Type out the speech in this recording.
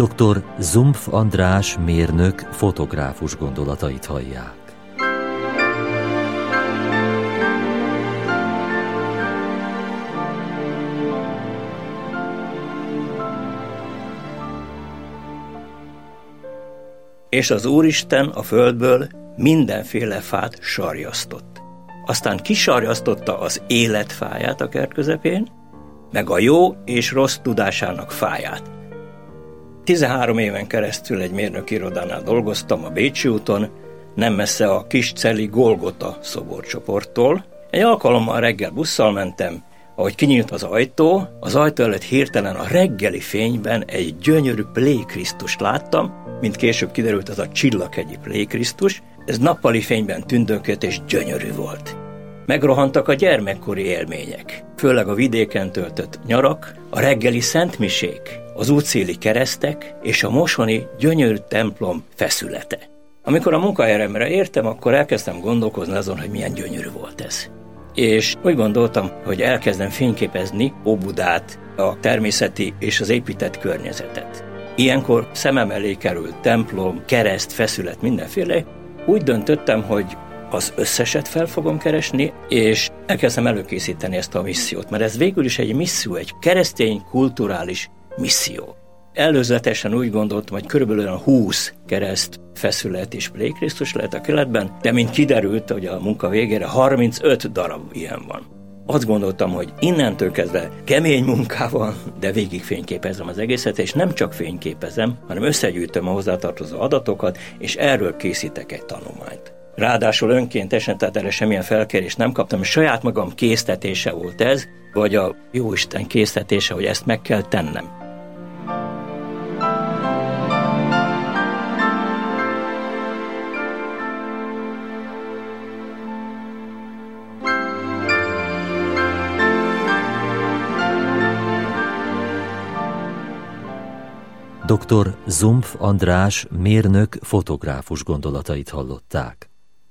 Dr. Zumpf András mérnök fotográfus gondolatait hallják. És az Úristen a földből mindenféle fát sarjasztott. Aztán kisarjasztotta az életfáját a kert közepén, meg a jó és rossz tudásának fáját. 13 éven keresztül egy mérnöki irodánál dolgoztam a Bécsi úton, nem messze a Kisceli Golgota szoborcsoporttól. Egy alkalommal reggel busszal mentem, ahogy kinyílt az ajtó előtt hirtelen a reggeli fényben egy gyönyörű Plé-Krisztust láttam, mint később kiderült, az a Csillaghegyi Plé-Krisztus. Ez nappali fényben tündökött és gyönyörű volt. Megrohantak a gyermekkori élmények, főleg a vidéken töltött nyarak, a reggeli szentmisék, az útszéli keresztek és a mosoni gyönyörű templom feszülete. Amikor a munkahelyemre értem, akkor elkezdtem gondolkozni azon, hogy milyen gyönyörű volt ez. És úgy gondoltam, hogy elkezdem fényképezni Óbudát, a természeti és az épített környezetet. Ilyenkor szemem elé került templom, kereszt, feszület, mindenféle. Úgy döntöttem, hogy az összeset fel fogom keresni, és elkezdtem előkészíteni ezt a missziót, mert ez végül is egy misszió, egy keresztény kulturális misszió. Előzetesen úgy gondoltam, hogy körülbelül 20 kereszt, feszület és Plé-Krisztus lehet a keletben, de mint kiderült, hogy a munka végére 35 darab ilyen van. Azt gondoltam, hogy innentől kezdve kemény munkával, de végig fényképezem az egészet, és nem csak fényképezem, hanem összegyűjtöm a hozzátartozó adatokat, és erről készítek egy tanulmányt. Ráadásul önkéntesen, tehát erre semmilyen felkérést nem kaptam, saját magam késztetése volt ez, vagy a Jóisten késztetése, hogy ezt meg kell tennem. Dr. Zumpf András mérnök fotográfus gondolatait hallották.